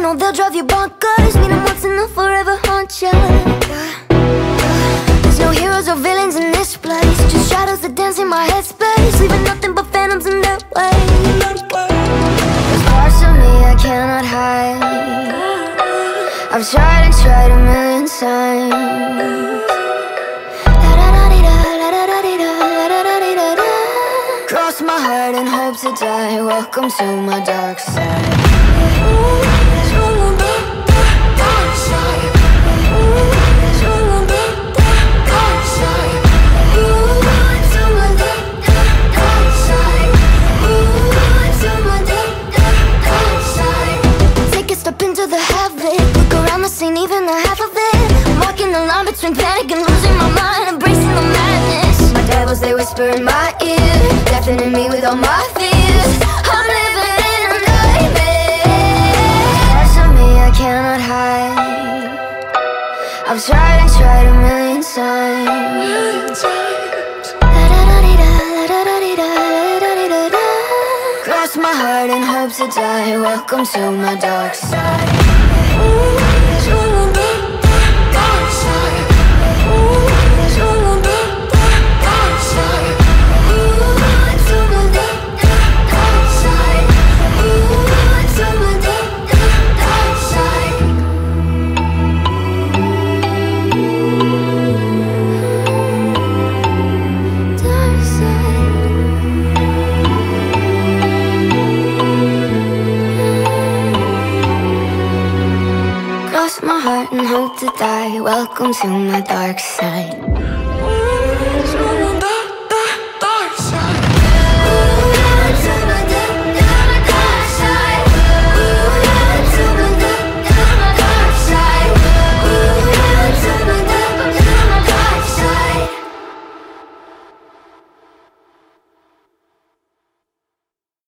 know they'll drive you bonkers. Meet them once and they'll forever haunt you. There's no heroes or villains in this place, just shadows that dance in my headspace, leaving nothing but phantoms in their way. There's parts of me I cannot hide. I've tried and tried a million times. Cross my heart and hope to die. Welcome to my dark side. Take a step into the havoc, look around the scene, even the half of it. I'm walking the line between panic and losing my mind, embracing the madness. My devils, they whisper in my ear, deafening me with all my fears. I'm living in a nightmare. Parts of me I cannot hide. I've tried and tried a million times. Cross my heart and hope to die. Welcome to my dark side. Cross my heart and hope to die. Welcome to my dark side.